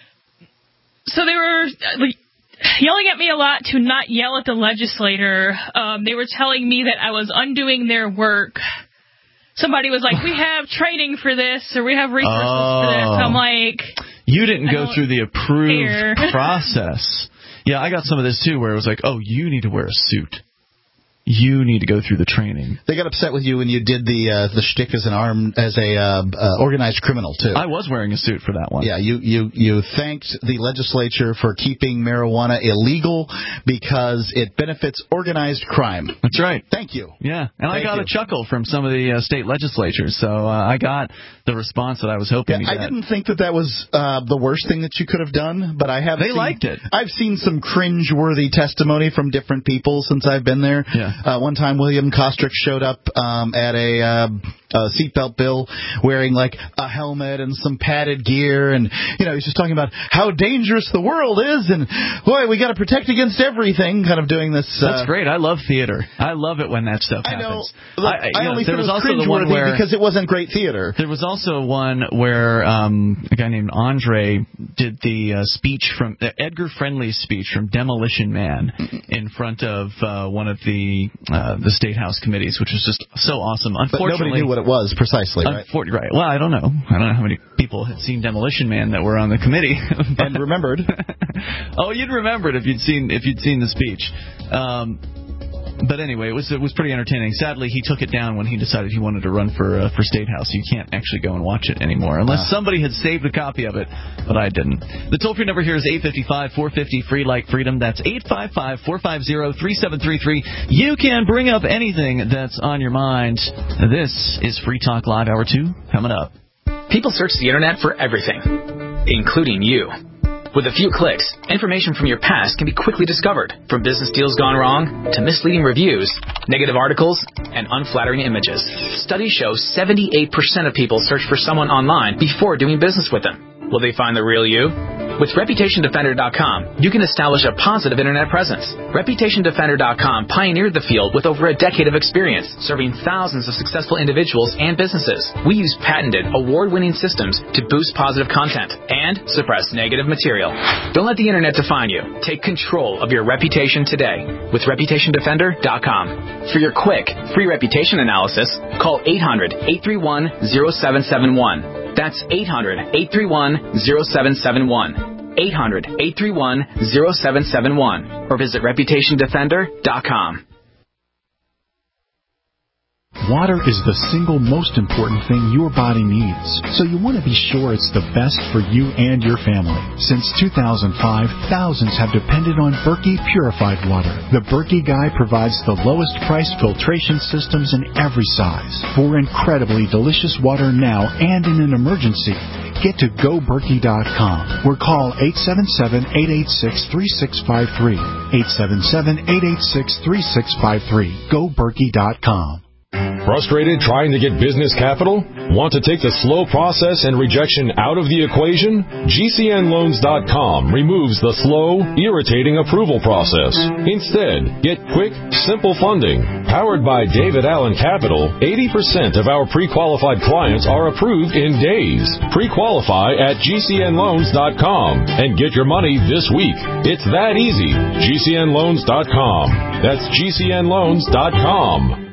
so they were like, yelling at me a lot to not yell at the legislator. Um, they were telling me that I was undoing their work. Somebody was like, "We have training for this, or we have resources oh. for this." I'm like, "You didn't go through the approved care. process." Yeah, I got some of this too, where it was like, "Oh, you need to wear a suit. You need to go through the training." They got upset with you when you did the uh, the shtick as an armed as a uh, uh, organized criminal too. I was wearing a suit for that one. Yeah, you you you thanked the legislature for keeping marijuana illegal because it benefits organized crime. That's right. Thank you. Yeah, and Thank I got you. a chuckle from some of the uh, state legislatures, so uh, I got the response that I was hoping yeah, to I get. didn't think that that was uh, the worst thing that you could have done, but I have. They seen, liked it. I've seen some cringe-worthy testimony from different people since I've been there. Yeah. Uh, one time, William Kostrick showed up um, at a, uh, a seatbelt bill wearing like a helmet and some padded gear, and you know he's just talking about how dangerous the world is, and boy, we got to protect against everything. Kind of doing this. Uh, That's great. I love theater. I love it when that stuff I know. happens. Look, I, I know, only there said was it was also the one cringeworthy where because it wasn't great theater. There was also one where um, a guy named Andre did the uh, speech from uh, Edgar Friendly's speech from Demolition Man in front of uh, one of the uh, the State House committees, which was just so awesome. Unfortunately, but nobody knew what it was precisely, right? Right. Well, I don't know. I don't know how many people had seen Demolition Man that were on the committee and remembered. Oh, you'd remember it if you'd seen if you'd seen the speech. Um, But anyway, it was it was pretty entertaining. Sadly, he took it down when he decided he wanted to run for uh, for State House. You can't actually go and watch it anymore unless uh. somebody had saved a copy of it, but I didn't. The toll-free number here is eight five five, four five zero, free like freedom. That's eight five five, four five zero, three seven three three. You can bring up anything that's on your mind. This is Free Talk Live Hour two coming up. People search the internet for everything, including you. With a few clicks, information from your past can be quickly discovered, from business deals gone wrong to misleading reviews, negative articles, and unflattering images. Studies show seventy-eight percent of people search for someone online before doing business with them. Will they find the real you? With Reputation Defender dot com, you can establish a positive internet presence. Reputation Defender dot com pioneered the field with over a decade of experience, serving thousands of successful individuals and businesses. We use patented, award-winning systems to boost positive content and suppress negative material. Don't let the internet define you. Take control of your reputation today with Reputation Defender dot com. For your quick, free reputation analysis, call eight hundred, eight three one, zero seven seven one. That's eight hundred, eight three one, zero seven seven one. eight hundred, eight three one, zero seven seven one. Or visit Reputation Defender dot com. Water is the single most important thing your body needs, so you want to be sure it's the best for you and your family. Since two thousand five, thousands have depended on Berkey purified water. The Berkey Guy provides the lowest priced filtration systems in every size for incredibly delicious water now and in an emergency. Get to go berkey dot com or call eight seven seven, eight eight six, three six five three. eight seven seven, eight eight six, three six five three. go berkey dot com. Frustrated trying to get business capital? Want to take the slow process and rejection out of the equation? G C N loans dot com removes the slow, irritating approval process. Instead, get quick, simple funding. Powered by David Allen Capital, eighty percent of our pre-qualified clients are approved in days. Pre-qualify at G C N loans dot com and get your money this week. It's that easy. G C N loans dot com. That's G C N loans dot com.